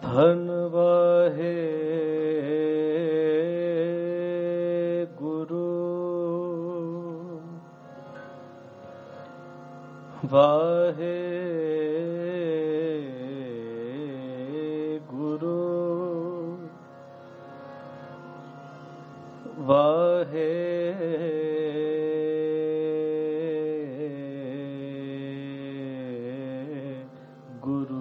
धन वाहे गुरु वाहे गुरु वाहे गुरु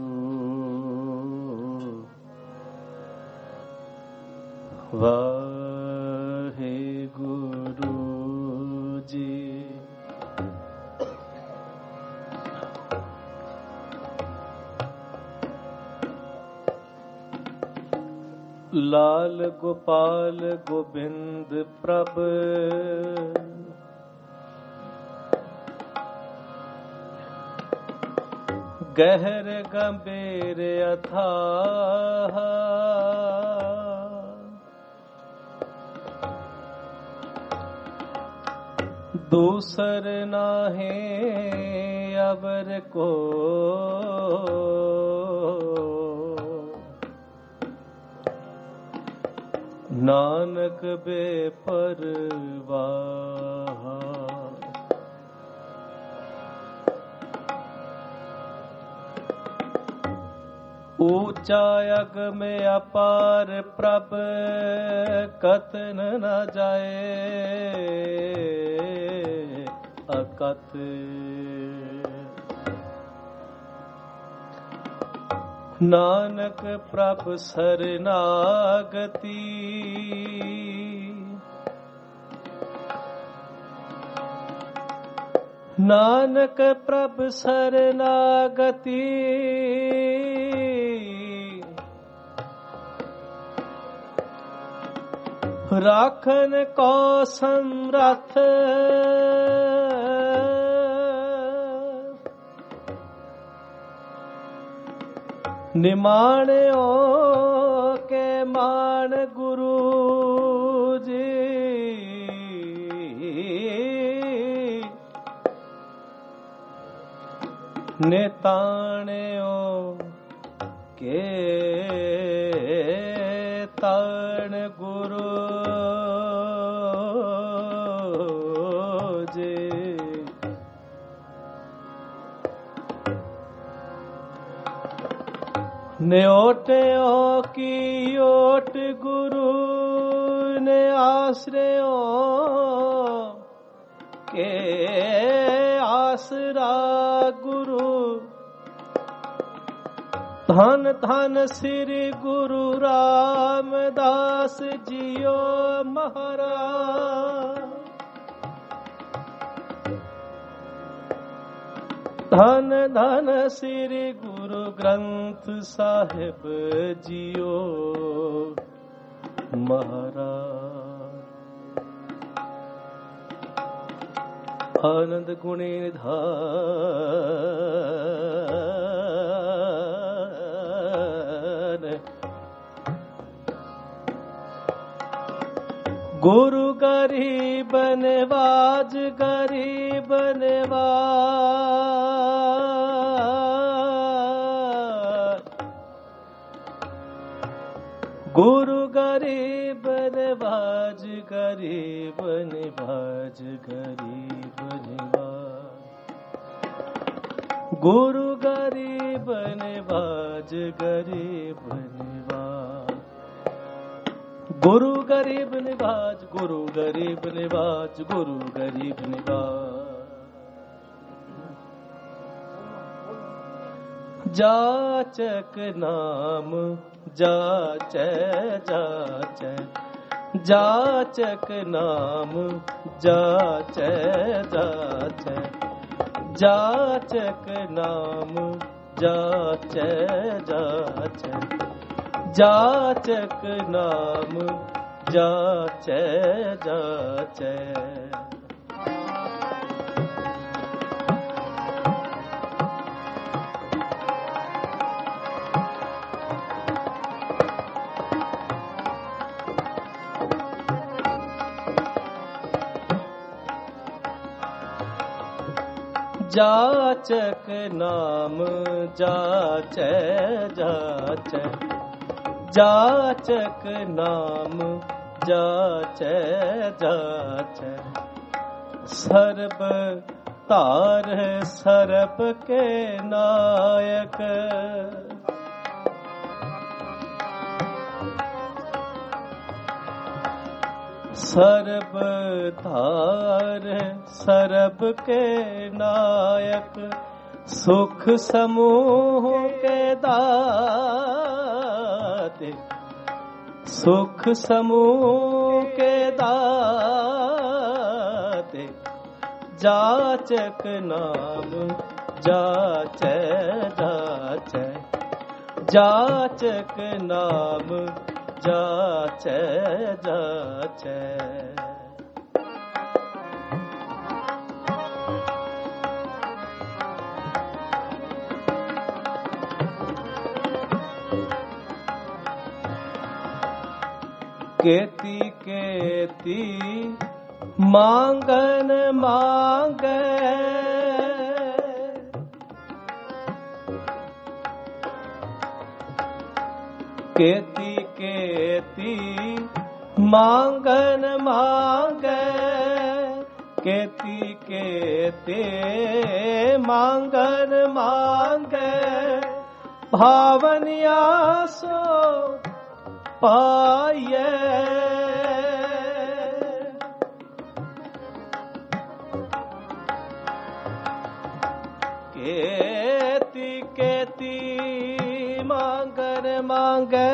वाहे गुरु जी। लाल गोपाल गोविंद प्रभ गहर गंभीर अथाह दूसर नाहे अवर को नानक बेपरवाह। ऊंचा अग में अपार प्रभ कथन न जाए अकथ। नानक प्रभ शरणागति नानक प्रभ शरणागति राखन को समरथ निमाण्यो के मान गुरु जी। निताण्यो के ताण गुरु जी। न्योट्यो की ओट गुरु ने आश्रयो के आसरा गुरु। धन धन श्री गुरु रामदास जियो महाराज। धन धन श्री गुरु ग्रंथ साहिब जियो महाराज। आनंद गुणी निधान गुरु गरीब नवाज गरीब नवाज। गुरु गरीब नवाज गरीब नवाज गरीब नवाज। गुरु गरीब नवाज गरीब नवाज। गुरु गरीब निवाज गुरु गरीब निवाज गुरु गरीब निवाज। जाचक नाम जाचै जाचै जाचक नाम जाचै जाचै जाचक नाम जाचै जाचै जाचक नाम जाचै जाचै। जाचक नाम जाचै जाचै जाचक नाम जाचै जाचै। सर्ब तार सरब के नायक, सर्ब तार सरब के नायक। सुख समूह के दाते, सुख समूह के दाते। जाचक नाम जाचै जाचै, जाचक नाम जाचै जाचै। केती केती मांगन मांगे, केती केती मांगन मांगे। केती केते मांगन मांगे। भावनिया सो पाये, केती केती मांगन मांगे।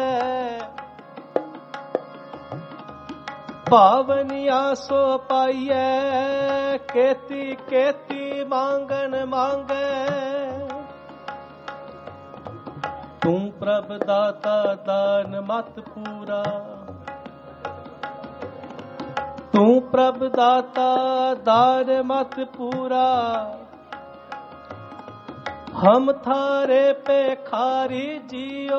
पावनिया सो पाइये, केती केती मांगन मांगे। तू प्रभ दाता दान मत पूरा, तू प्रभ दाता दान मत पूरा। हम थारे पे खारी जियो,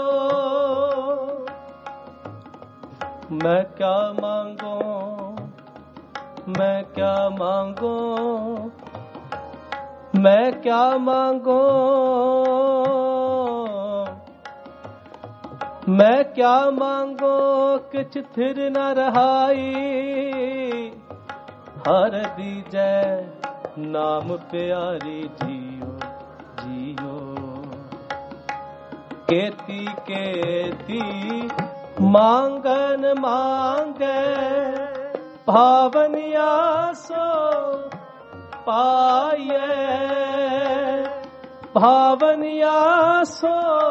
मैं क्या मांगो, मैं क्या मांगो, मैं क्या मांगो। मैं क्या मांगो किछ थिर न रहाई। हर दीजै नाम प्यारी जियो जियो। केती केती मांगन मांगे। भावनिया सो पाये, भावनिया सो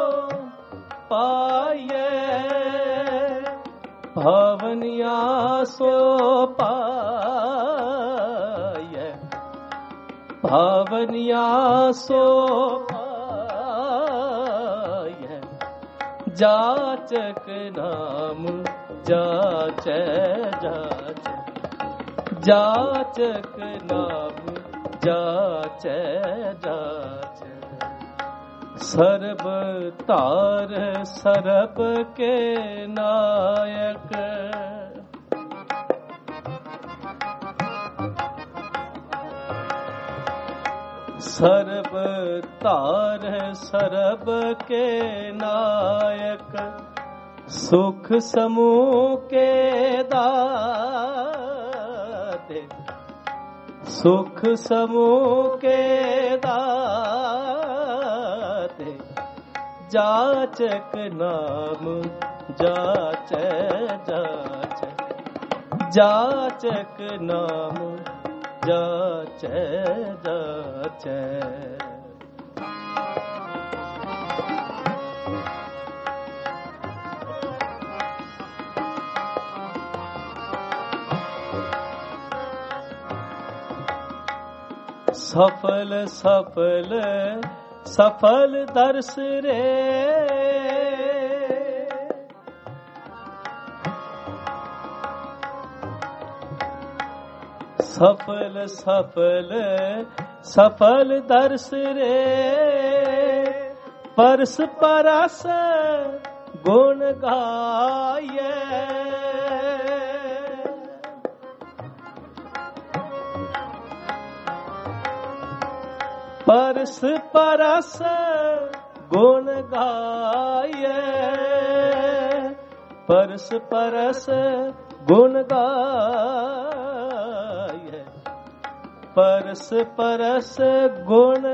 पाये। भावनिया सो पाये, भावनिया सो पाये। जाचक नाम जाचै जाचै, जाचक नाम जाचै जाचै। सर्ब तार सरब के नायक, सर्ब तार सरब के नायक। सुख समूह के दाते, सुख समूह के दाते। जाचक नाम जाचै जाचै, जाचक नाम जाचै जाचै। सफल सफल सफल दर्श रे, सफल सफल सफल दर्श रे। परस परस गुण गाये, परस परस गुण गाये। परस परस गुण गाय, परस परस गुण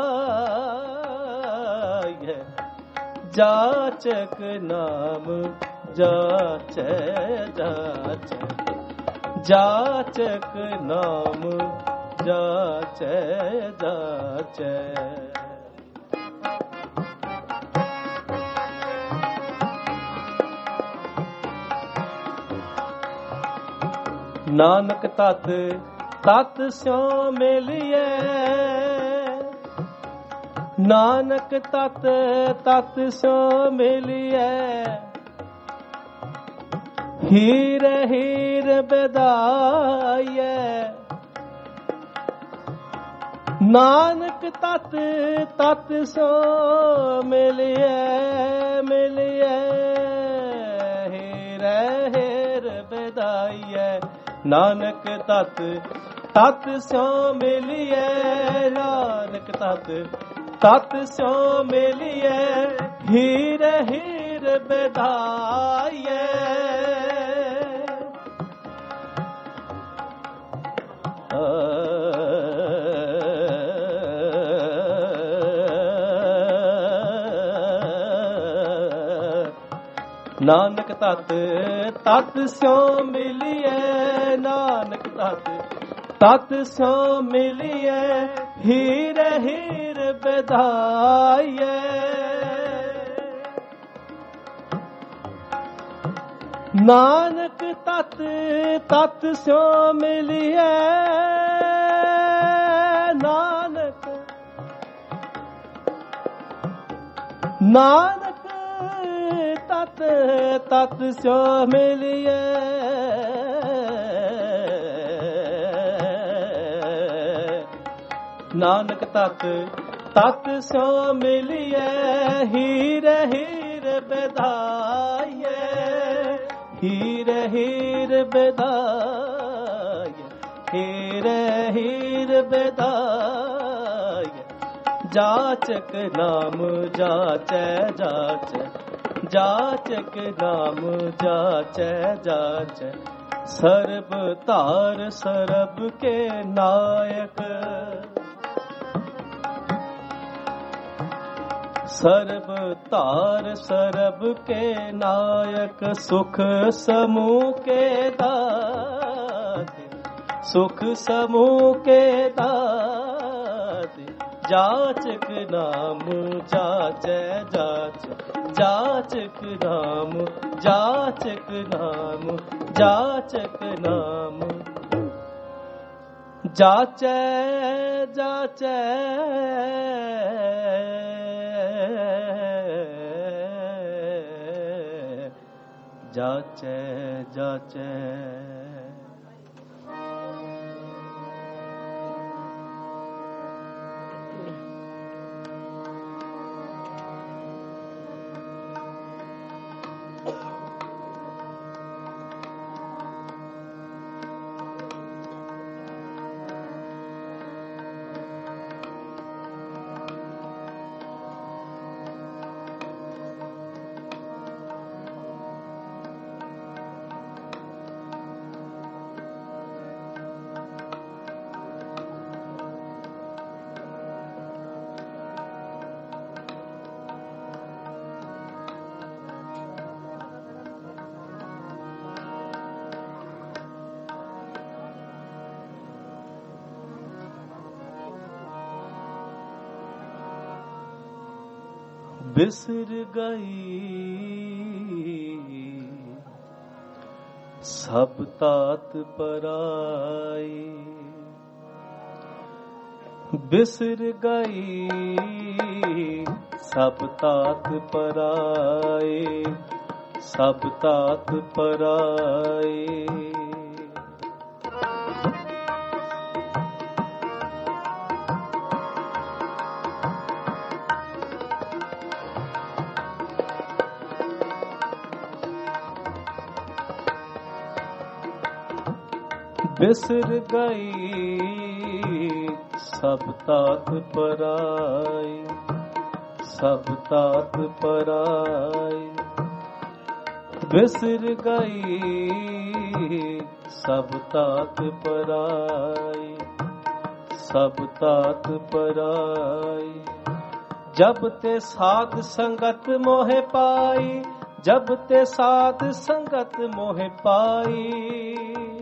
गाय, जाचक नाम जाचै जाचै, जाचक नाम जाचै जाचै। नानक तत तत स्यों मिलिए, नानक तत तत स्यों मिलिए, हीर हीर बेदाइए, नानक तत तत स्यों मिलिए मिलिए, हीर हीर बेदाइए, नानक तत तत स्यों मिलिए, नानक तत तत स्यों मिलिए, हीर हीर बेदाइए, नानक तत तत स्यों मिलिए, नानक तत तत स्यों मिलिए, हीर हीर बेदाइए, नानक तत तत स्यों मिलिए, नानक नानक तत तत स्यों मिलिए, नानक तत तत स्यों मिलिए, हीर हीर बेदाइए, हीर हीर बेदाइए, हीर हीर बेदाइए, जाचक नाम जाचै जाचै, जाचक नाम जाचै जाचै, सर्ब तार सरब के नायक, सर्ब तार सरब के नायक, सुख समूह के दाते, सुख समूह के दाते, जाचक नाम जाचै जाचै, जाचक नाम जाचक नाम जाचक नाम, जाचै जाचै, जाचै जाचै। बिसर गई सब तात पराई, बिसर गई सब तात पराई, सब तात पराई, बिसर गई सब तात पराई, सब तात पराई, ਬਿਸਰ ਗਈ ਸਭ ਤਾਤ ਪਰਾਈ, ਸਭ ਤਾਤ ਪਰਾਈ। ਜਬ ਤੇ ਸਾਧ ਸੰਗਤ ਮੋਹਿ ਪਾਈ, ਜਬ ਤੇ ਸਾਧ ਸੰਗਤ ਮੋਹਿ ਪਾਈ।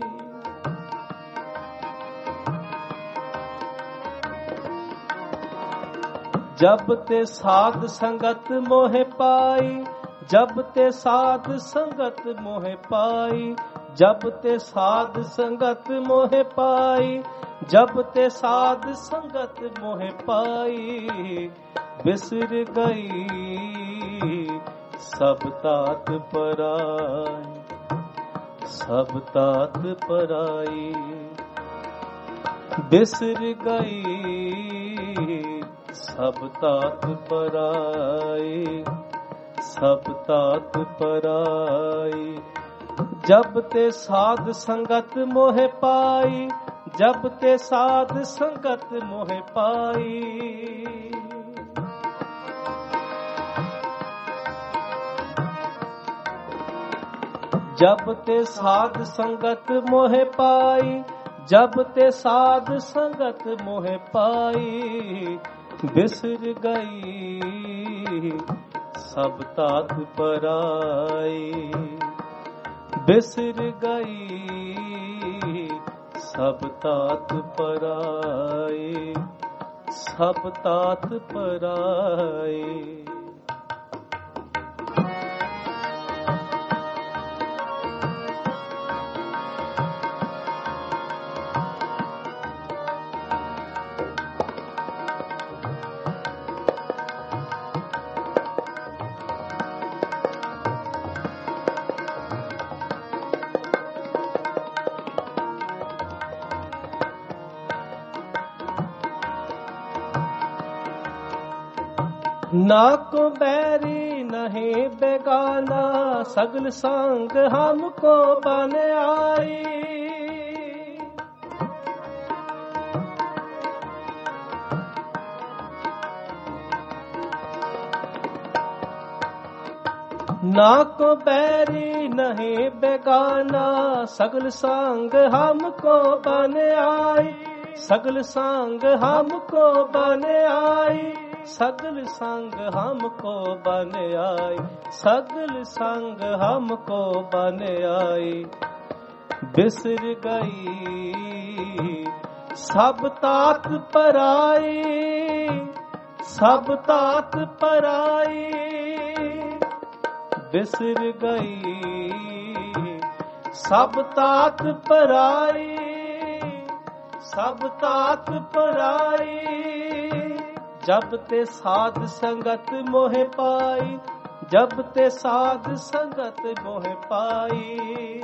ਜਬ ਤੇ ਸਾਧ ਸੰਗਤ ਮੋਹਿ ਪਾਈ, ਜਬ ਤੇ ਸਾਧ ਸੰਗਤ ਮੋਹਿ ਪਾਈ, ਜਬ ਤੇ ਸਾਧ ਸੰਗਤ ਮੋਹਿ ਪਾਈ, ਜਬ ਤੇ ਸਾਧ ਸੰਗਤ ਮੋਹਿ ਪਾਈ। ਬਿਸਰ ਗਈ ਸਭ ਤਾਤ ਪਰਾਈ, ਸਭ ਤਾਤ ਪਰਾਈ। ਬਿਸਰ ਗਈ ਸਭ ਤਾਤ ਪਰਾਈ, ਸਭ ਤਾਤ ਪਰਾਈ। ਜਬ ਤੇ ਸਾਧ ਸੰਗਤ ਮੋਹਿ ਪਾਈ, ਜਬ ਤੇ ਸਾਧ ਸੰਗਤ ਮੋਹਿ ਪਾਈ। ਜਬ ਤੇ ਸਾਧ ਸੰਗਤ ਮੋਹਿ ਪਾਈ, ਜਬ ਤੇ ਸਾਧ ਸੰਗਤ ਮੋਹਿ ਪਾਈ। ਬਿਸਰ ਗਈ ਸਭ ਤਾਤ ਪਰਾਈ, ਬਿਸਰ ਗਈ ਸਭ ਤਾਤ ਪਰਾਈ, ਸਭ ਤਾਤ ਪਰਾਈ। ना को बैरी नहीं बेगाना, सगल संग हमको बन आई। ना को बैरी नहीं बेगाना, सगल संग हमको बन आई, सगल संग हमको बन आई, सगल संग हमको बन आई, सगल संग हमको बन आई। बिसर गई सब तात पराई, सब तात पराई। बिसर गई सब तात पराई, सब तात पराई। जब ते साध संगत मोह पाई, जब ते साध संगत मोह पाई।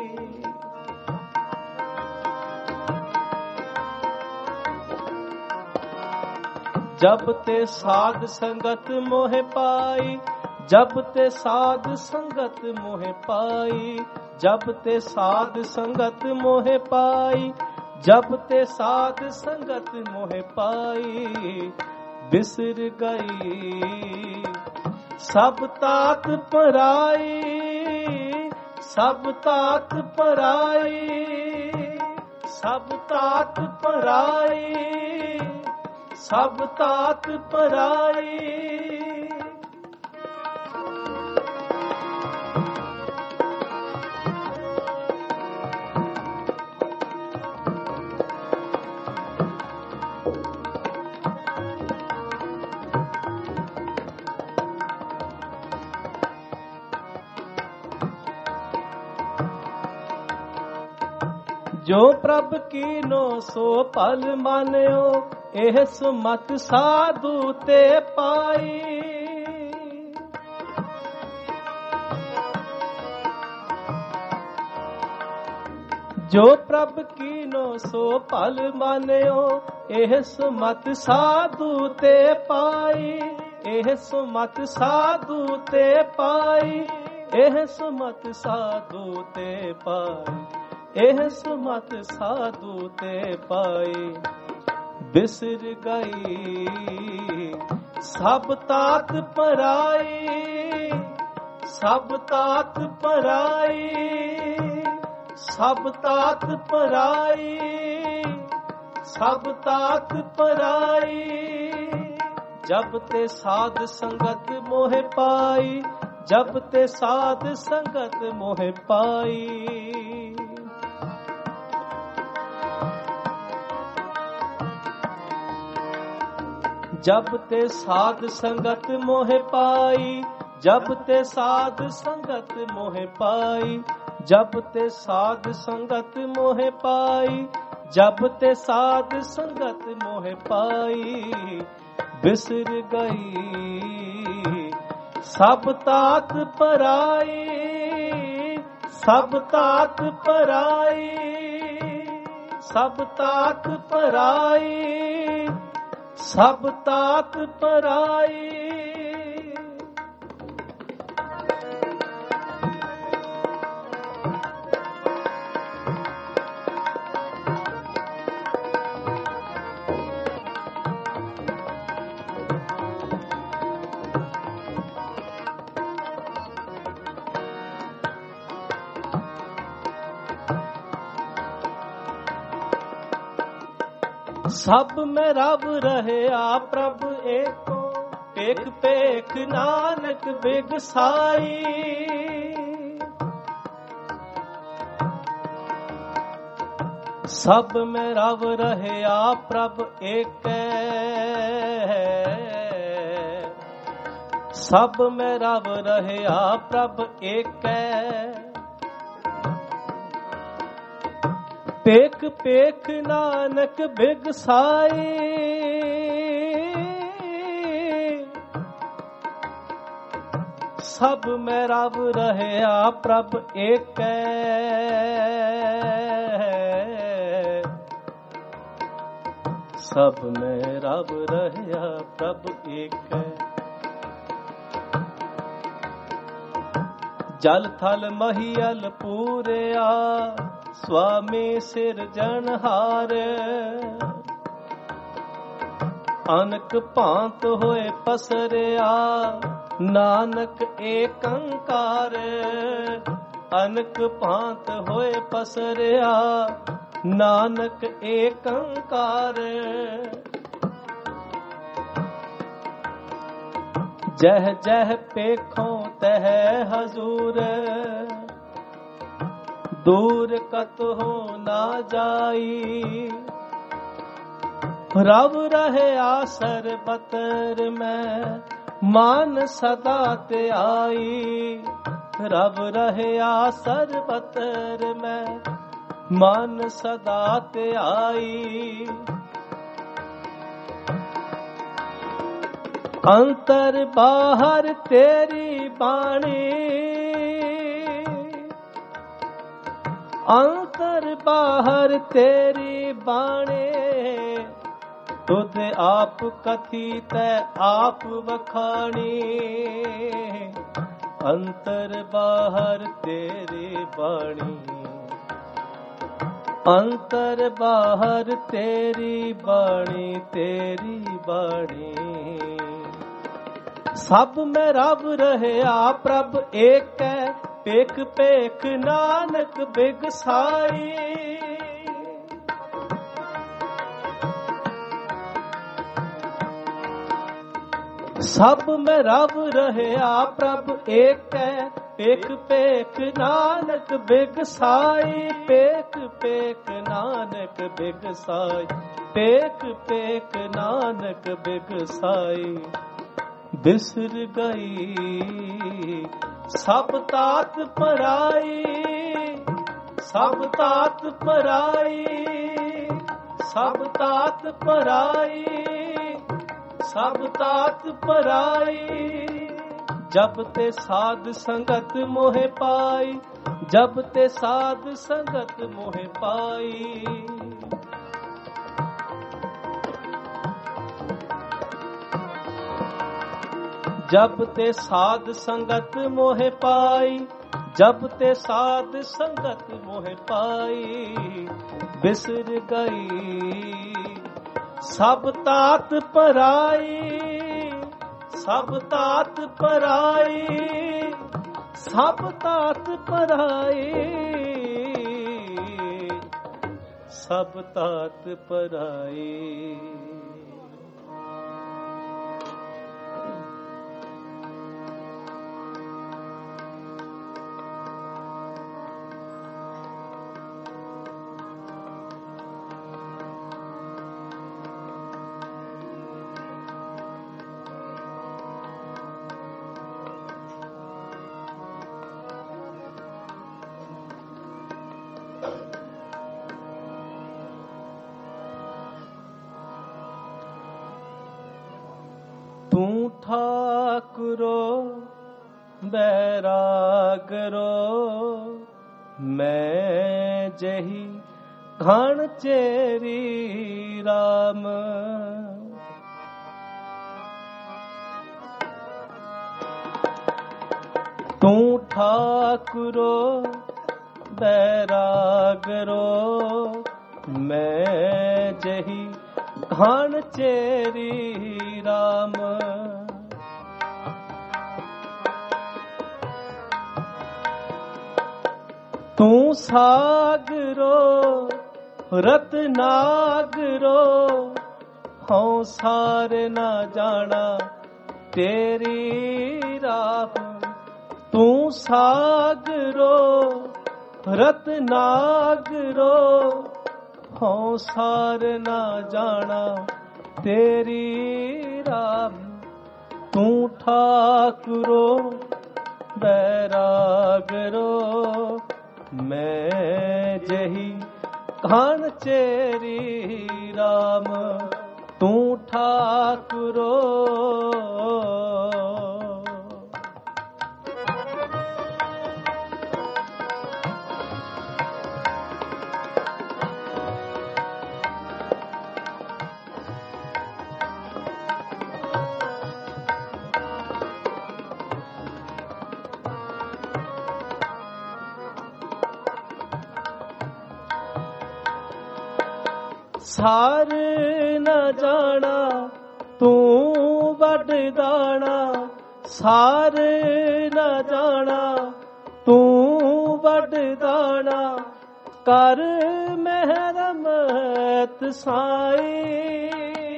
जब ते साध संगत मोह पाई, जब ते साध संगत मोह पाई, जब ते साध संगत मोह पाई, जब ते साध संगत मोह पाई। बिसर गई सब तात पराई, सब तात पराई, सब तात पराई, सब तात पराई। जो प्रभ कीनो सो पल मान्यो, एह सुमत साधु ते पाई। जो प्रभ कीनो सो पल मान्यो, एह सुमत साधु ते पाई, एह सुमत साधु ते पाई, एह सुमत साधु ते पाई, एह सुमत साधु ते पाई। बिसर गई सब तात पराई, ਸਭ ਤਾਤ ਪਰਾਈ, ਸਭ ਤਾਤ ਪਰਾਈ, ਸਭ ਤਾਤ ਪਰਾਈ। ਜਬ ਤੇ ਸਾਧ ਸੰਗਤ ਮੋਹਿ ਪਾਈ, ਜਬ ਤੇ ਸਾਧ ਸੰਗਤ ਮੋਹਿ ਪਾਈ। ਜਬ ਤੇ ਸਾਧ ਸੰਗਤ ਮੋਹਿ ਪਾਈ, ਜਬ ਤੇ ਸਾਧ ਸੰਗਤ ਮੋਹਿ ਪਾਈ, ਜਬ ਤੇ ਸਾਧ ਸੰਗਤ ਮੋਹਿ ਪਾਈ, ਜਬ ਤੇ ਸਾਧ ਸੰਗਤ ਮੋਹਿ ਪਾਈ। ਬਿਸਰ ਗਈ ਸਭ ਤਾਤ ਪਰਾਈ, ਸਭ ਤਾਤ ਪਰਾਈ, ਸਭ ਤਾਤ ਪਰਾਈ, ਸਭ ਤਾਤ ਪਰਾਈ। ਸਭ ਮੈਂ ਰਬ ਰਹਿਆ ਪ੍ਰਭ ਏਕੋ, ਏਕ ਪੇਖ ਨਾਨਕ ਬਿਗਸਾਈ। ਸਭ ਮੈਂ ਰਬ ਰਹਿਆ ਪ੍ਰਭ ਏਕੈ, ਸਭ ਮੈਂ ਰਬ ਰਹਿਆ ਪ੍ਰਭ ਏਕੈ। ਪੇਖ ਪੇਖ ਨਾਨਕ ਬਿਗਸਾਈ, ਸਭ ਮੈਂ ਰਬ ਰਹਿਆ ਪ੍ਰਭ ਏਕੈ। ਸਭ ਮੈਂ ਰਬ ਰਹਿਆ ਪ੍ਰਭ ਏਕੈ। ਜਲ ਥਲ ਮਹੀਅਲ ਪੂਰਿਆ, ਸੁਆਮੀ ਸਿਰਜਣਹਾਰ। ਅਨਕ ਭਾਂਤ ਹੋਏ ਪਸਰਿਆ, ਨਾਨਕ ਏਕੰਕਾਰ। ਅਨਕ ਭਾਂਤ ਹੋਏ ਪਸਰਿਆ, ਨਾਨਕ ਏਕੰਕਾਰ। ਜਹ ਜਹ ਪੇਖੋਂ ਤਹ ਹਜ਼ੂਰ, ਦੂਰ ਕਤਹੁ ਨਾ ਜਾਈ। ਰਬ ਰਹਿਆ ਸਰਬਤਰ ਮੈਂ, ਮਨ ਸਦਾ ਧਿਆਈ। ਰਬ ਰਹਿਆ ਸਰਬਤਰ ਮੈਂ, ਮਨ ਸਦਾ ਧਿਆਈ। ਅੰਤਰ ਬਾਹਰ ਤੇਰੀ ਬਾਣੀ, ਅੰਤਰ ਬਾਹਰ ਤੇਰੀ ਬਾਣੀ। ਤੁਧ ਆਪ ਕਥੀ ਤੈ ਆਪ ਵਖਾਣੀ। ਅੰਤਰ ਬਾਹਰ ਤੇਰੀ ਬਾਣੀ, ਅੰਤਰ ਬਾਹਰ ਤੇਰੀ ਬਾਣੀ, ਤੇਰੀ ਬਾਣੀ। ਸਭ ਮੈਂ ਰਬ ਰਹਿਆ ਪ੍ਰਭ ਏਕੈ, ਪੇਖ ਪੇਖ ਨਾਨਕ ਬਿਗਸਾਈ। ਸਭ ਮੈਂ ਰਬ ਰਹਿਆ ਪ੍ਰਭ ਏਕੈ, ਪੇਖ ਪੇਖ ਨਾਨਕ ਬਿਗਸਾਈ। ਪੇਖ ਪੇਖ ਨਾਨਕ ਬਿਗਸਾਈ, ਪੇਖ ਪੇਖ ਨਾਨਕ ਬਿਗਸਾਈ। ਬਿਸਰ ਗਈ ਸਭ ਤਾਤ ਪਰਾਈ, ਸਭ ਤਾਤ ਪਰਾਈ, ਸਭ ਤਾਤ ਪਰਾਈ, ਸਭ ਤਾਤ ਪਰਾਈ। ਜਬ ਤੇ ਸਾਧ ਸੰਗਤ ਮੋਹਿ ਪਾਈ, ਜਬ ਤੇ ਸਾਧ ਸੰਗਤ ਮੋਹਿ ਪਾਈ। ਜਬ ਤੇ ਸਾਧ ਸੰਗਤ ਮੋਹਿ ਪਾਈ, ਜਬ ਤੇ ਸਾਧ ਸੰਗਤ ਮੋਹਿ ਪਾਈ। ਬਿਸਰ ਗਈ ਸਭ ਤਾਤ ਪਰਾਈ, ਸਭ ਤਾਤ ਪਰਾਈ, ਸਭ ਤਾਤ ਪਰਾਏ, ਸਭ ਤਾਤ ਪਰਾਏ। ਤੂੰ ਠਾਕੁਰੋ ਬੈਰਾਗਰੋ, ਮੈਂ ਜਹੀ ਘਣ ਚੇਰੀ ਰਾਮ। ਤੂੰ ਠਾਕੁਰੋ ਬੈਰਾਗਰੋ, ਮੈਂ ਜਹੀ ਘਣ ਚੇਰੀ ਰਾਮ। ਤੂੰ ਸਾਗਰੋ ਰਤਨਾਗਰੋ, ਹਉ ਸਾਰ ਨਾ ਜਾਣਾ ਤੇਰੀ ਰਾਹ। ਤੂੰ ਸਾਗਰੋ ਰਤਨਾਗਰੋ, ਹਉ ਸਾਰ ਨਾ ਜਾਣਾ ਤੇਰੀ ਰਾਹ। ਤੂੰ ਠਾਕੁਰੋ ਬੈਰਾਗਰੋ, ਮੈਂ ਜਹੀ ਘਣ ਚੇਰੀ ਰਾਮ। ਤੂੰ ਠਾਕੁਰੋ ਸਾਰ ਨਾ ਜਾਣਾ ਤੂੰ ਵੱਡ ਦਾਣਾ, ਸਾਰ ਨਾ ਜਾਣਾ ਤੂੰ ਵੱਡ ਦਾਣਾ। ਕਰ ਮਿਹਰਮਤ ਸਾਈ,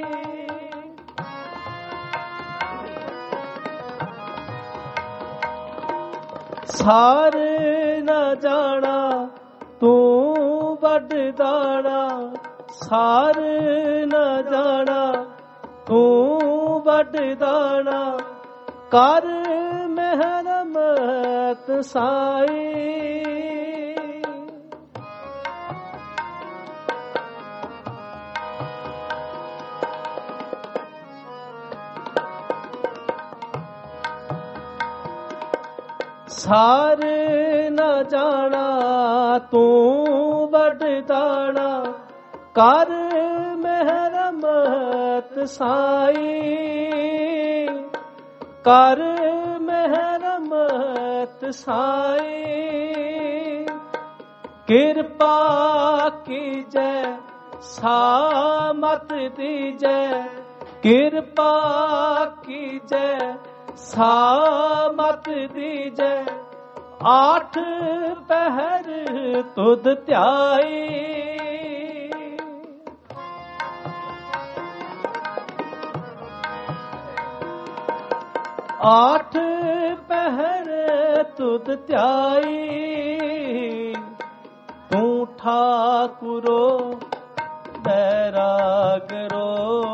ਸਾਰ ਨਾ ਜਾਣਾ ਤੂੰ ਵੱਡ ਦਾਣਾ, ਸਾਰ ਨਾ ਜਾਣਾ ਤੂੰ ਵੱਡ ਦਾਣਾ। ਕਰ ਮਿਹਰਮਤ ਸਾਈ, ਸਾਰ ਨਾ ਜਾਣਾ ਤੂੰ ਵੱਡ ਦਾਣਾ। ਕਰ ਮਿਹਰਮਤ ਸਾਈ, ਕਰ ਮਿਹਰਮਤ ਸਾਈ। ਕਿਰਪਾ ਕੀਜੈ ਸਾਮਤ ਦੀਜੈ, ਕਿਰਪਾ ਕੀਜੈ ਸਾਮਤ ਦੀਜੈ। ਆਠ ਪਹਿਰ ਤੁਧ ਧਿਆਈ, ਆਠ ਪਹਿਰ ਤੁਧ ਧਿਆਈ। ਤੂੰ ਠਾਕੁਰੋ ਬੈਰਾਗਰੋ,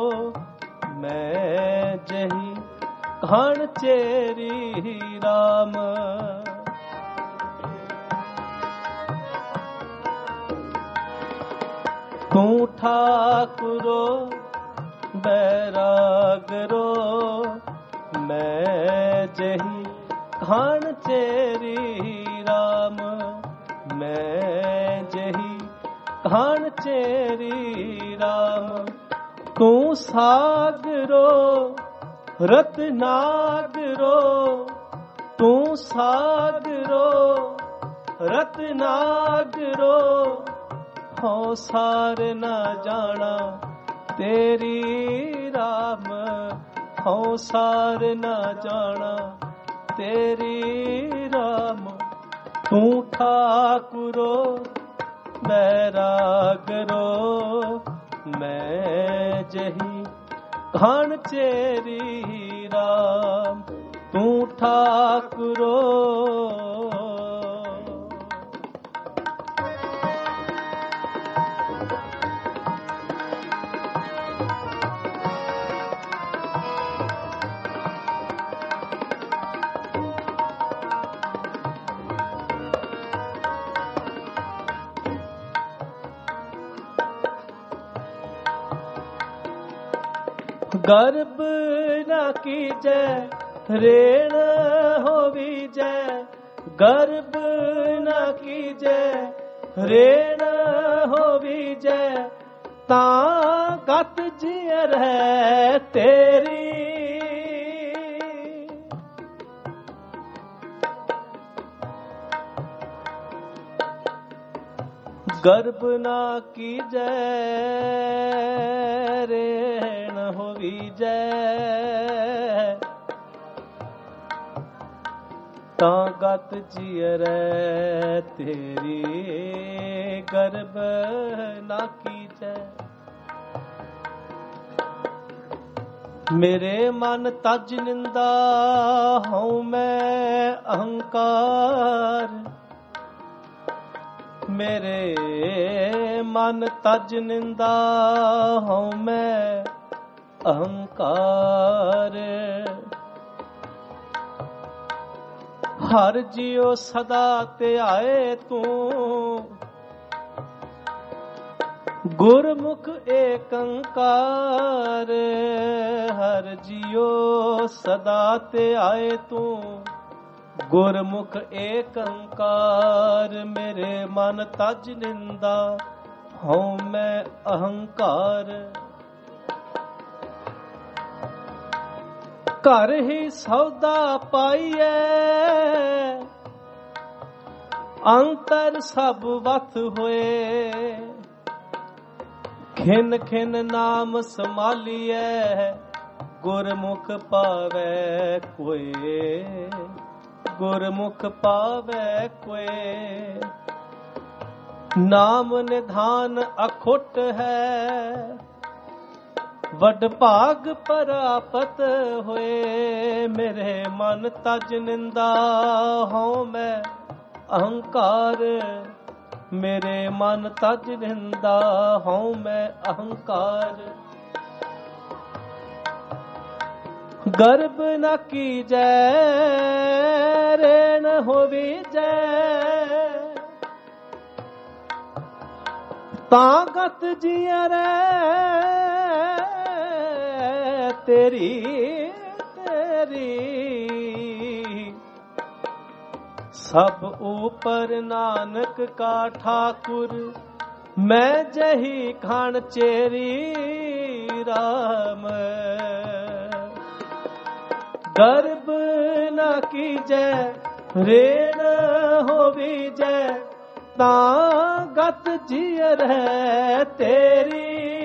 ਮੈਂ ਜਹੀ ਘਣ ਚੇਰੀ ਰਾਮ। ਤੂੰ ਠਾਕੁਰੋ ਬੈਰਾਗਰੋ, ਮੈਂ ਜਹੀ ਘਣ ਚੇਰੀ ਰਾਮ। ਮੈਂ ਜਹੀ ਘਣ ਚੇਰੀ ਰਾਮ। ਤੂੰ ਸਾਗਰੋ ਰਤਨਾਗਰੋ, ਤੂੰ ਸਾਗਰੋ ਰਤਨਾਗਰੋ। ਹਉ ਸਾਰ ਨਾ ਜਾਣਾ ਤੇਰੀ ਰਾਮ, ਹਉ ਸਾਰ ਨਾ ਜਾਣਾ तेरी राम। तू ठाकुरो बैरागरो मैं जही घाण चेरी राम। तू ठाकुरो गर्भ न कीजै रेण होवी जय। गर्भ न कीजै रेण होवी जय। तां गत जियर है तेरी। गर्भ न कीजै रेण होवी जय। तां गत जियरै तेरी। गर्भ न कीजै मेरे मन तज निंदा हूँ मैं अहंकार। मेरे मन तज निंदा हूँ मैं अहंकार। हर जियो सदा त्याए तू। गुरमुख एकंकार। हर जियो सदा त्याए तू। गुरमुख एकंकार। मेरे मन तज निंदा हूँ मैं अहंकार। घर ही सौदा पाइए अंतर सब वथ होए। खिन खिन नाम संभालिए गुरमुख पावे कोई। गुरमुख पावे कोई। नाम निधान अखुट है वड भाग प्राप्त होए। मेरे मन तज निंदा हूँ मैं अहंकार। मेरे मन तज निंदा हूँ मैं अहंकार। गर्भ न कीजै रेण होवी जय। तां गत जियरै तेरी। तेरी सब ऊपर नानक का ठाकुर। मैं जही घाण चेरी राम। गर्भ न कीजै रेण होवी जय। तां गत जियर है तेरी।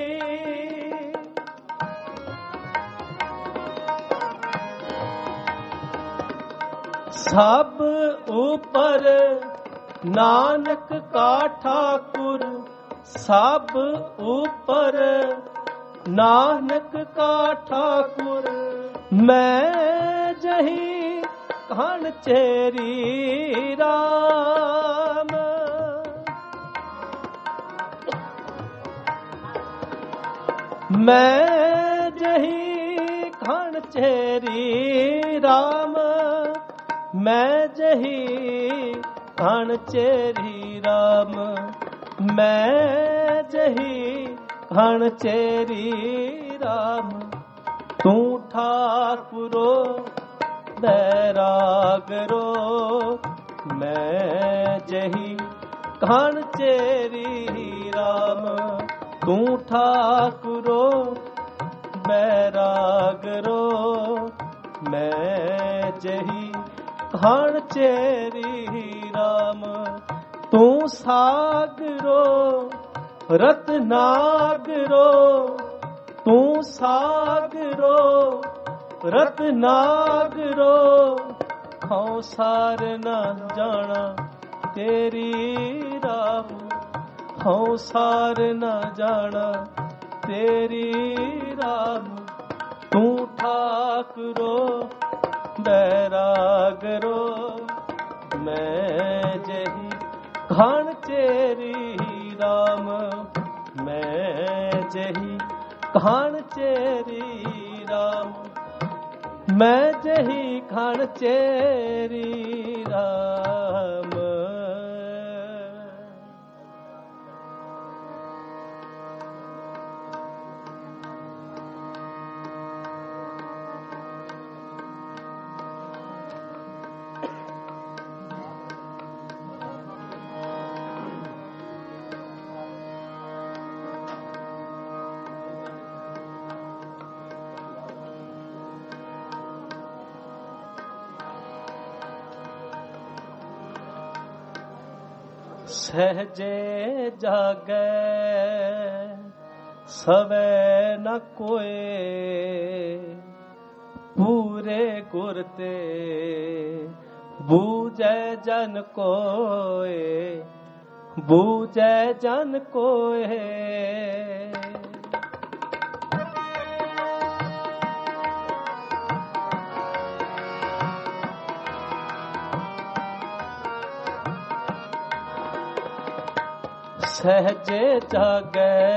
सब ऊपर नानक का ठाकुर। सब ऊपर नानक का ठाकुर। मैं जही घाण चेरी राम। मैं जही घाण चेरी राम। मैं जही घाण चेरी राम। मैं जही घाण चेरी राम। तू ठाकुरो बैरागरो मैं जही घाण चेरी राम। तू ठाकुरो बैरागरो मैं जही घाण चेरी राम। तू सागरो रत्नागरो। तू सागरो रत्नागरो ਹਉ ਸਾਰ ਨਾ ਜਾਣਾ ਤੇਰੀ ਰਾਮ, ਹਉ ਸਾਰ ਨਾ ਜਾਣਾ ਤੇਰੀ ਰਾਮ। ਤੂੰ ਠਾਕੁਰੋ ਬੈਰਾਗਰੋ, ਮੈਂ ਜਹੀ ਘਣ ਚੇਰੀ ਰਾਮ, ਮੈਂ ਜਹੀ ਘਣ ਚੇਰੀ ਰਾਮ, ਮੈਂ ਜਹੀ ਘਣ ਚੇਰੀ ਰਾਮ। ਸਹਜੇ ਜਾਗੈ ਸਵੈ ਨ ਕੋਏ, ਪੂਰੇ ਗੁਰ ਤੇ ਬੂਝੈ ਜਨ ਕੋਏ, ਬੂਝੈ ਜਨ ਕੋਏ। ਸਹਜੇ ਜਾਗੈ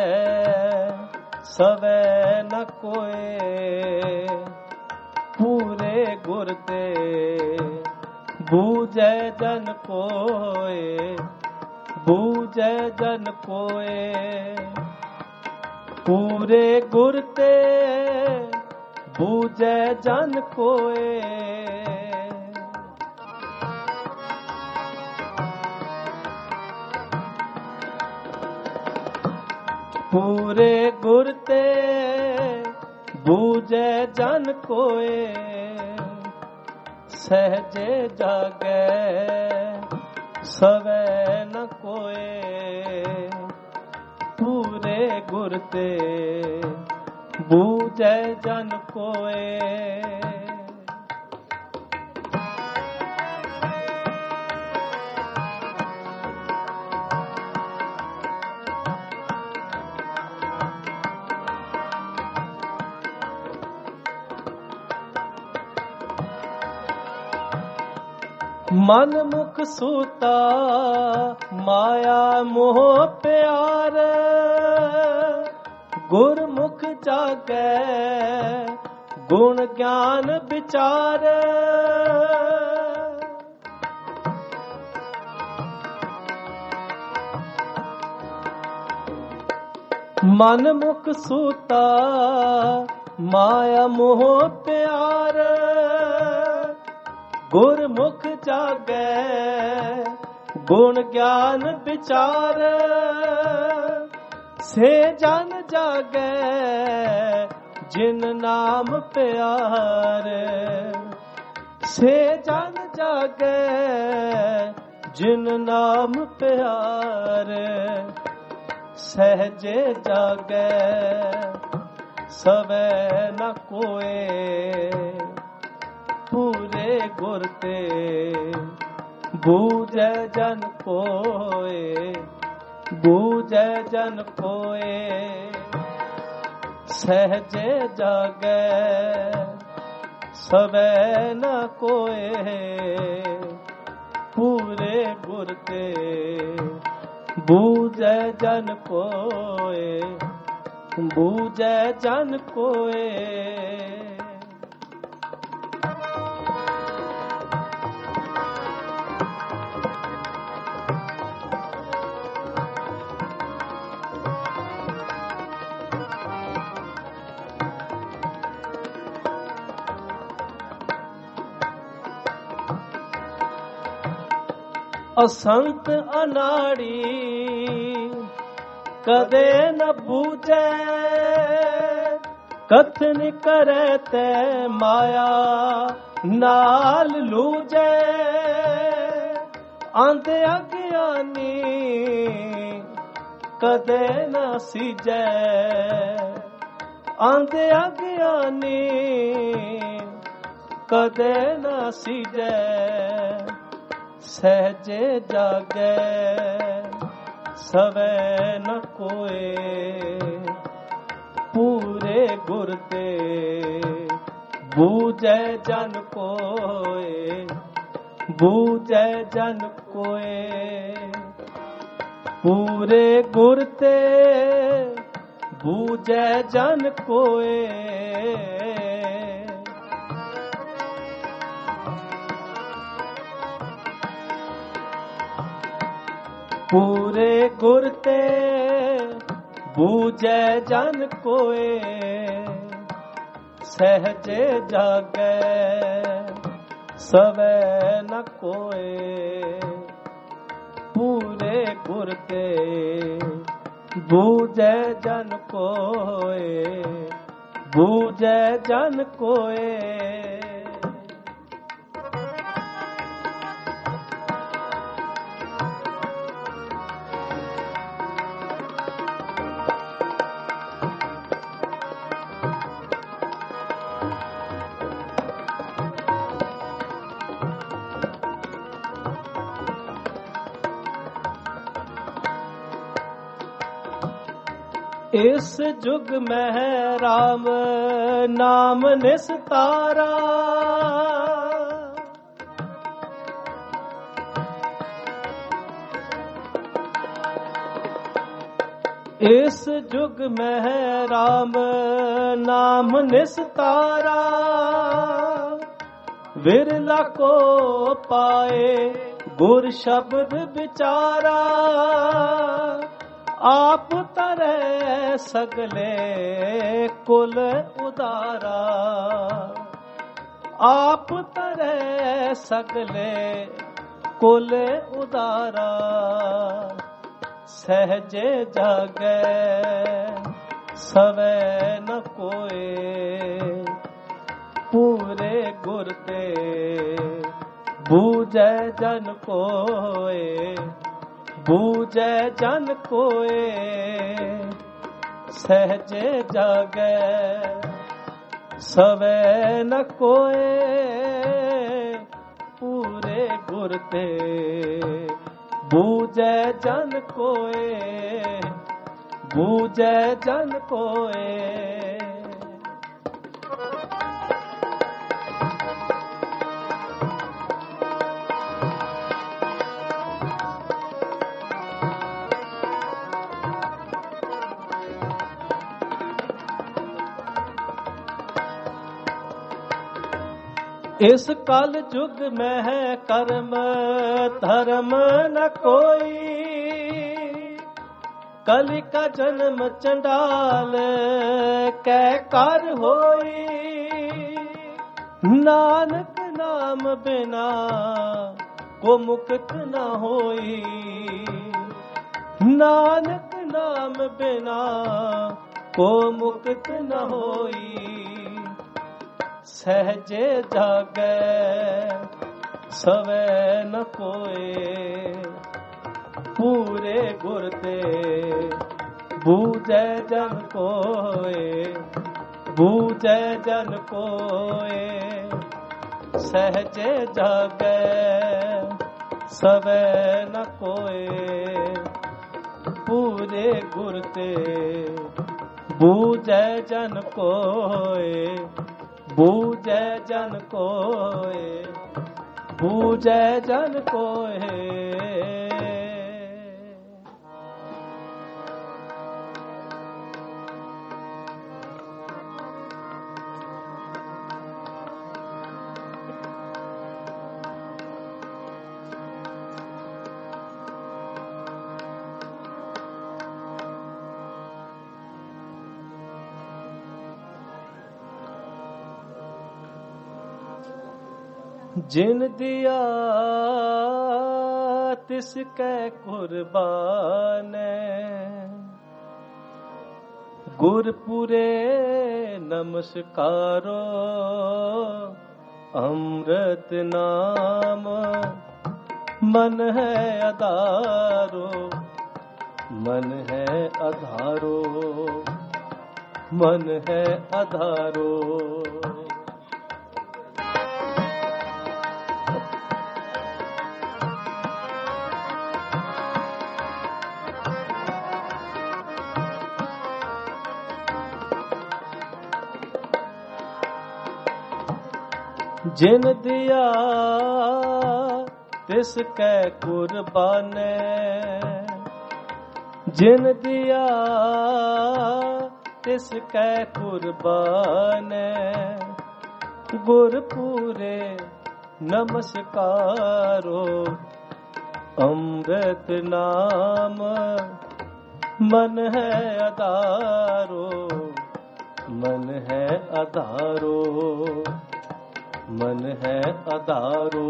ਸਵੈ ਨ ਕੋਏ, ਪੂਰੇ ਗੁਰ ਤੇ ਬੂਝੈ ਜਨ ਕੋਏ, ਬੂਝੈ ਜਨ ਕੋਏ। ਪੂਰੇ ਗੁਰ ਤੇ ਬੂਝੈ ਜਨ ਕੋਏ। ਪੂਰੇ ਗੁਰ ਤੇ ਬੂਝੈ ਜਨ ਕੋਏ, ਸਹਜੇ ਜਾਗੈ ਸਵੈ ਨ ਕੋਏ। ਪੂਰੇ ਗੁਰ ਤੇ ਬੂਝੈ ਜਨ ਕੋਏ। ਮਨ ਮੁਖ ਸੂਤਾ ਮਾਇਆ ਮੋਹ ਪਿਆਰ, ਗੁਰਮੁਖ ਜਾਗੈ ਗੁਣ ਗਿਆਨ ਵਿਚਾਰ। ਮਨ ਮੁਖ ਸੂਤਾ ਮਾਇਆ ਮੋਹ ਪਿਆਰ, ਗੁਰਮੁਖ ਜਾਗੈ ਗੁਣ ਗਿਆਨ ਵਿਚਾਰ। ਸੇ ਜਨ ਜਾਗੈ ਜਿਨ ਨਾਮ ਪਿਆਰ, ਸੇ ਜਨ ਜਾਗੈ ਜਿਨ ਨਾਮ ਪਿਆਰ। ਸਹਜੇ ਜਾਗੈ ਸਵੈ ਨ ਕੋਏ, ਪੂਰੇ ਗੁਰ ਤੇ ਬੂਝੈ ਜਨ ਕੋਏ, ਬੂਝੈ ਜਨ ਕੋਏ। ਸਹਜੇ ਜਾਗੈ ਸਵੈ ਨ ਕੋਏ, ਪੂਰੇ ਗੁਰ ਤੇ ਬੂਝੈ ਜਨ ਕੋਏ, ਬੂਝੈ ਜਨ ਕੋਏ। ਅਸੰਤ ਅਨਾੜੀ ਕਦੇ ਨ ਬੂਝੈ, ਕਥਨ ਕਰੈ ਤੈ ਮਾਇਆ ਨਾਲ ਲੂਝੈ। ਅੰਧ ਅਗਿਆਨੀ ਕਦੇ ਨ ਸੀਜੈ, ਅੰਧ ਅਗਿਆਨੀ कदे न सीजै सहजे जागै सवै न कोय पूरे गुर ते बूझै जन कोय बूझै जन कोय पूरे गुर ते बूझै जन कोय पूरे गुर ते बूझै जन कोय सहजे जागै सवै न कोय पूरे गुर ते बूझै जन कोय बूझै जन कोय इस जुग में राम नाम निस्तारा इस जुग में राम नाम निस्तारा विरला को पाए गुर शब्द विचारा आप तरह सगले कुल उदारा आप तरह सगले कुल उदारा सहजे जागै सवै न कोय पूरे गुर ते बूझै जन कोय बूझै जन कोय सहजे जागै सवै न कोय पूरे गुर ते बूझै जन कोय बूझै जन कोय इस कल जुग में है कर्म धर्म न कोई कलि का जन्म चंडाल कै कर होई नानक नाम बिना को मुक्त न होई नानक नाम बिना को मुक्त न होई सहजे जागै सवै न कोय पूरे गुर ते बूझै जन कोय बूझै जन कोय सहजे जागै सवै न कोय पूरे गुर ते बूझै जन कोय बूझै जन कोय बूझै जन कोय जिन दिया तिसकै कुर्बान गुरपुरे नमस्कारो अमृत नाम मन है आधारो मन है आधारो मन है आधारो जिन दिया तिसकै कुर्बाने, जिन दिया तिसकै कुर्बाने, गुर पूरे नमस्कारो, अमृत नाम मन है आधारो, मन है आधारो, मन है आधारो,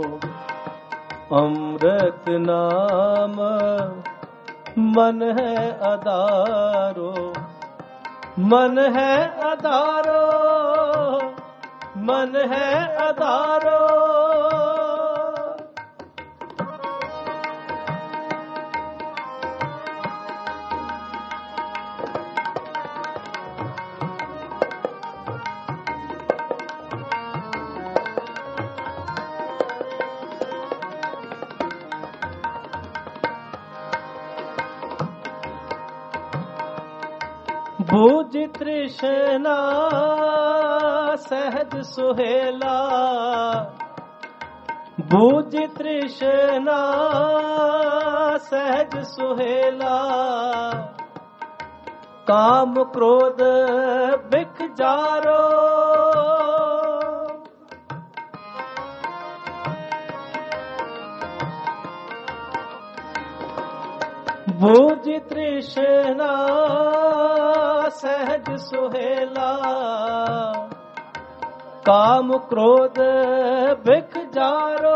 अमृत नाम मन है आधारो, मन है आधारो, मन है आधारो। बूझ तृष्णा सहज सुहेला, बूझ तृष्णा सहज सुहेला, काम क्रोध बिख जारो, बूझ तृष्णा सहज सुहेला, काम क्रोध बिख जारो,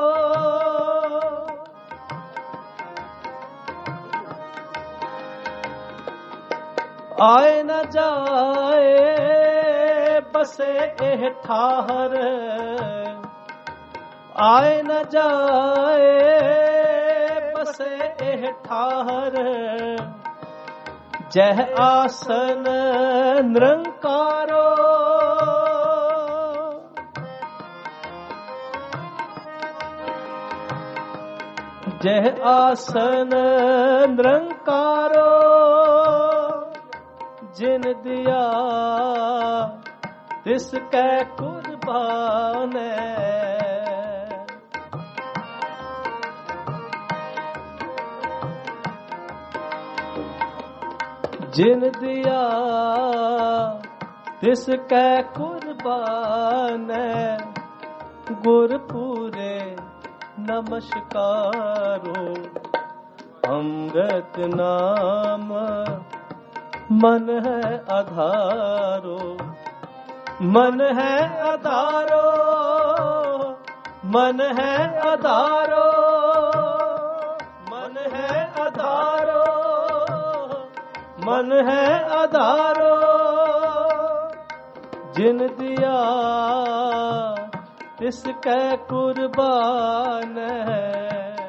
आए न जाए बसे एह ठाहर, आए न जाए बसे एह ठाहर, जह आसन निरंकारो, जह आसन निरंकारो, जिन दिया तिसकै कुर्बाने, जिन दिया तिसकै कुर्बाने, गुर पूरे नमस्कारो, अमृत नाम मन है आधारो, मन है आधारो, मन है आधारो, मन है आधारो, मन है आधारो, जिन दिया तिसकै कुर्बान है।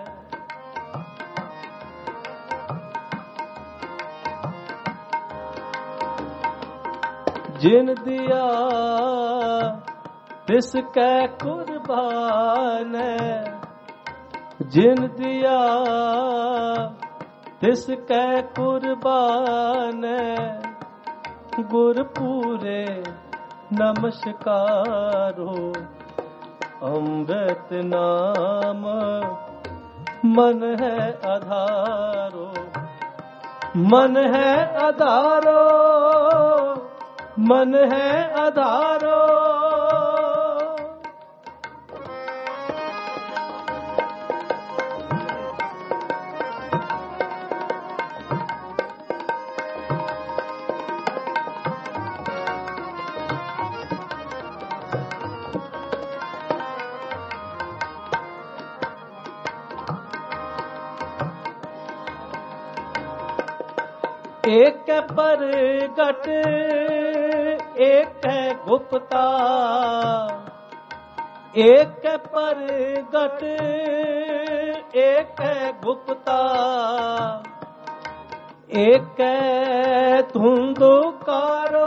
जिन दिया तिसकै कुर्बान है, जिन दिया तिसकै कुर्बान है, गुर पूरे नमस्कारो, अमृत नाम मन है आधारो, मन है आधारो, मन है आधारो। एक परगट एक गुप्ता, एक परगट एक गुप्ता, एक धुंधुकारो,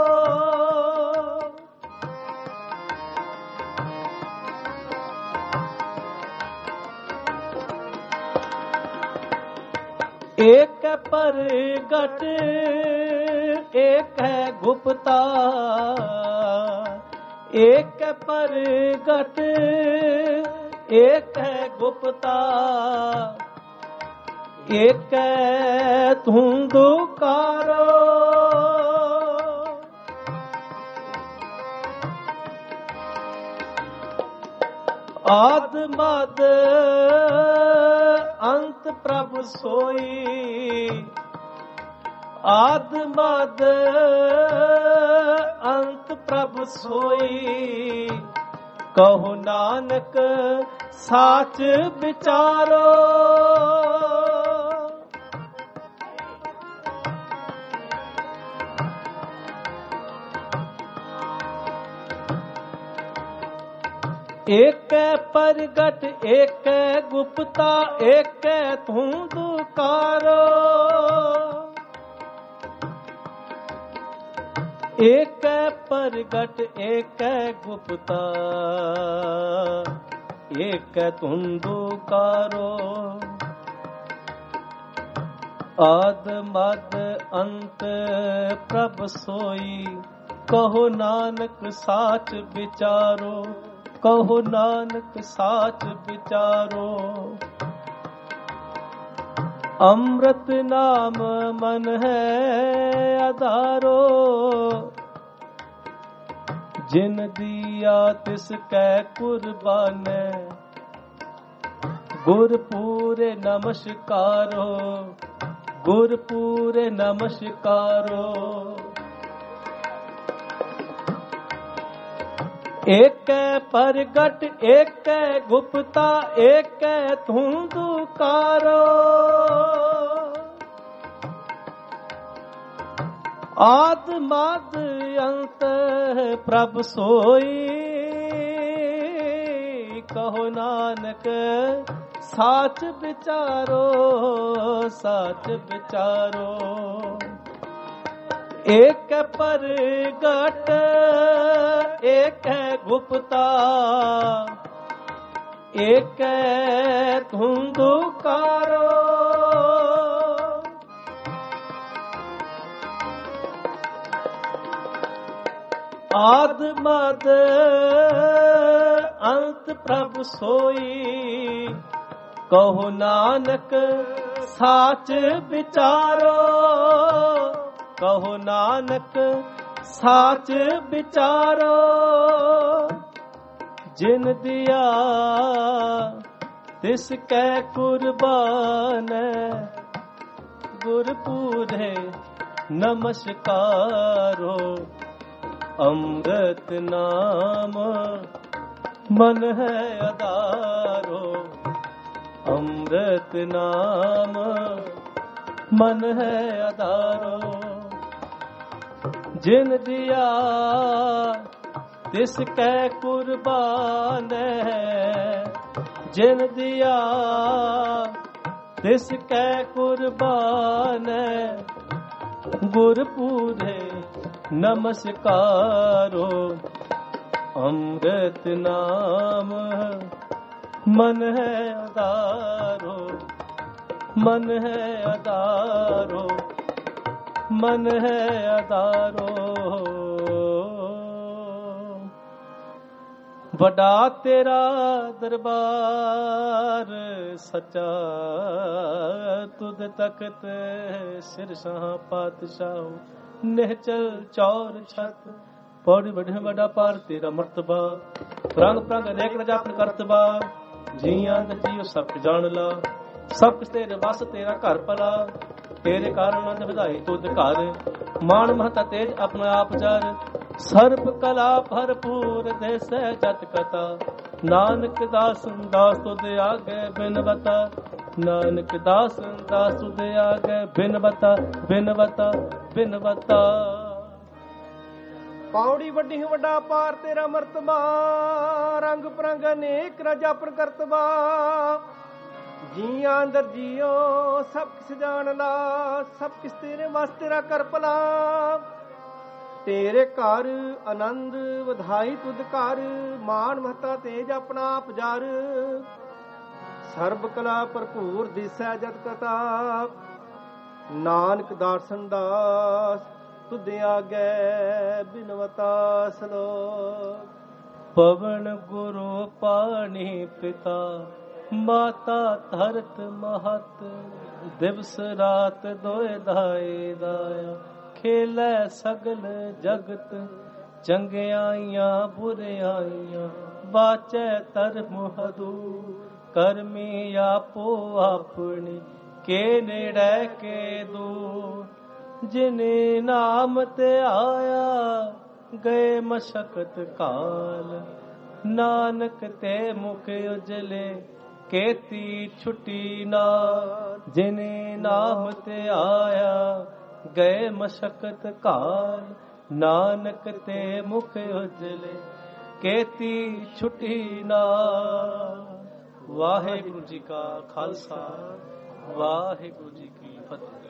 एक परगट एक है गुप्ता, ਏਕ ਪ੍ਰਗਟ ਏਕ ਗੁਪਤਾ ਏਕ ਧੁੰਦੁਕਾਰੋ ਆਦ ਮਦ ਅੰਤ ਪ੍ਰਭ ਸੋਈ ਆਦ ਮਦ ਅੰਤ ਪ੍ਰਭ ਸੋਈ ਕਹੋ ਨਾਨਕ ਸਾਚ ਵਿਚਾਰੋ ਏਕ ਪ੍ਰਗਟ ਏਕ ਗੁਪਤਾ ਏਕ ਧੁੰਦੁਕਾਰੋ ਏਕ ਪ੍ਰਗਟ ਏਕ ਗੁਪਤਾ ਏਕ ਧੁੰਦੁਕਾਰੋ ਆਦ ਮਦ ਅੰਤ ਪ੍ਰਭ ਸੋਈ ਕਹੋ ਨਾਨਕ ਸਾਚ ਵਿਚਾਰੋ ਕਹੋ ਨਾਨਕ ਸਾਚ ਵਿਚਾਰੋ ਅੰਮ੍ਰਿਤ ਨਾਮ ਮਨ ਹੈ ਆਧਾਰੋ ਜਿਨ ਦੀਆ ਤਿਸ ਕੈ ਕੁਰਬਾਨੈ ਗੁਰ ਪੂਰੇ ਨਮਸਕਾਰੋ ਗੁਰ ਪੂਰੇ ਨਮਸਕਾਰੋ ਏਕ ਪ੍ਰਗਟ ਏਕ ਗੁਪਤਾ ਏਕ ਧੁੰਦੁਕਾਰੋ ਆਦ ਮਦ ਅੰਤ ਪ੍ਰਭ ਸੋਈ ਕਹੋ ਨਾਨਕ ਸਾਚ ਵਿਚਾਰੋ ਸਾਚ ਵਿਚਾਰੋ ਏਕ ਪ੍ਰਗਟ ਏਕ ਗੁਪਤਾ ਏਕ ਧੁੰਦੁਕਾਰੋ ਆਦ ਮਦ ਅੰਤ ਪ੍ਰਭ ਸੋਈ ਕਹੋ ਨਾਨਕ ਸਾਚ ਵਿਚਾਰੋ ਕਹੋ ਨਾਨਕ ਸਾਚ ਵਿਚਾਰੋ ਜਿਨ ਦਿਆ ਤਿਸ ਕੈ ਕੁਰਬਾਨ ਗੁਰ ਪੂਰੇ ਨਮਸਕਾਰੋ ਅੰਮ੍ਰਿਤ ਨਾਮ ਮਨ ਹੈ ਆਧਾਰੋ ਅੰਮ੍ਰਿਤ ਨਾਮ ਮਨ ਹੈ ਆਧਾਰੋ ਜਿਨ ਦਿਆ ਤਿਸ ਕੈ ਕੁਰਬਾਨ ਜਿਨ ਦਿਆ ਤਿਸ ਕੈ ਕੁਰਬਾਨ ਗੁਰ ਪੂਰੇ ਨਮਸਕਾਰੋ ਅੰਮ੍ਰਿਤ ਨਾਮ ਮਨ ਹੈ ਆਧਾਰੋ ਮਨ ਹੈ ਆਧਾਰੋ ਮਨ ਹੈ ਆਧਾਰੋ ਵੱਡਾ ਤੇਰਾ ਦਰਬਾਰ ਸੱਚਾ ਤੁਧ ਤਖਤ ਸਿਰਸਾ ਪਾਤਸ਼ਾਹ ਨਿਹਚਲ ਚੌਰ ਛਤ ਪੌੜੀ ਵੱਡੇ ਵੱਡਾ ਪਾਰ ਤੇਰਾ ਮਰਤਬਾ ਪ੍ਰੰਗ ਪ੍ਰੰਗ ਅਨੇਕ ਰਜਾ ਆਪਨ ਕਰਤਬਾ ਜੀਆਂ ਦਾ ਜੀਉ ਸਭ ਜਾਣ ਲਾ ਸਭ ਕੁਛ ਤੇਰੇ ਵਸ ਤੇਰਾ ਘਰ ਭਲਾ ਤੇਰੇ ਕਾਰਨ ਅੰਦ ਵਧਾਈ ਤੁਧ ਘਰ ਮਾਨ ਮਹਤਾ ਤੇਜ ਆਪਣਾ ਆਪ ਜਰ ਸਰਬ ਕਲਾ ਭਰਪੂਰ ਦੇਸੈ ਜਤ ਕਥਾ ਨਾਨਕ ਦਾਸ ਦਾਸ ਤੁਧ ਆਗੇ ਬਿਨਵਤਾ ਨਾਨਕ ਦਾਸ ਦਾਸ ਤੁਧ ਆਗੇ ਬਿਨਵਤਾ ਬਿਨਵਤਾ ਬਿਨਵਤਾ ਪੌੜੀ ਵੱਡੀ ਵੱਡਾ ਪਾਰ ਤੇਰਾ ਮਰਤਬਾ ਰੰਗ ਪ੍ਰੰਗ ਅਨੇਕ ਰਜਾ ਪ੍ਰਕਰਤਬਾ ਜੀਆਂ ਅੰਦਰ ਜੀਓ ਸਭ ਕਿਸ ਜਾਣ ਲਾ ਸਭ ਕਿਸ ਤੇਰੇ ਵਸ ਤੇਰਾ ਕਰ ਭਲਾ ਤੇਰੇ ਘਰ ਆਨੰਦ ਵਧਾਈ ਤੁਧ ਘਰ ਮਾਨ ਮਹਤਾ ਤੇਜ ਆਪਣਾ ਆਪ ਜਰ ਸਰਬ ਕਲਾ ਭਰਪੂਰ ਦਿਸੈ ਜਤ ਕਥਾ ਨਾਨਕ ਦਾਸਨ ਦਾਸ ਤੁਧ ਆਗੇ ਬਿਨਵਤਾ ਸਲੋਕ ਪਵਨ ਗੁਰੂ ਪਾਣੀ ਪਿਤਾ ਮਾਤਾ ਧਰਤ ਮਹਤ ਦਿਵਸ ਰਾਤ ਦੋਇ ਦਾਏ ਦਾਇਆ ਖੇਲੇ ਸਗਲ ਜਗਤ ਚੰਗਿਆਈਆਂ ਬੁਰਿਆਈਆਂ ਬਾਚੈ ਧਰਮ ਹਦੂ ਕਰਮੀ ਆਪੋ ਆਪਣੀ ਕੇ ਨੇੜੇ ਕੇ ਦੂ ਜਿਨੇ ਨਾਮ ਤੇ ਆਇਆ ਗਏ ਮਸ਼ਕਤ ਕਾਲ ਨਾਨਕ ਤੇ ਮੁਖ ਉਜਲੇ ਕੇਤੀ ਛੁਟੀ ਨਾ ਜਿਨੇ ਨਾਮ ਤੇ ਆਇਆ ਗਏ ਮਸ਼ਕਤ ਕਾਲ ਨਾਨਕ ਤੇ ਮੁਖ ਉਜਲੇ ਕੇਤੀ ਛੁਟੀ ਨਾ। ਵਾਹਿਗੁਰੂ ਜੀ ਕਾ ਖਾਲਸਾ ਵਾਹਿਗੁਰੂ ਜੀ ਕੀ ਫਤਿਹ।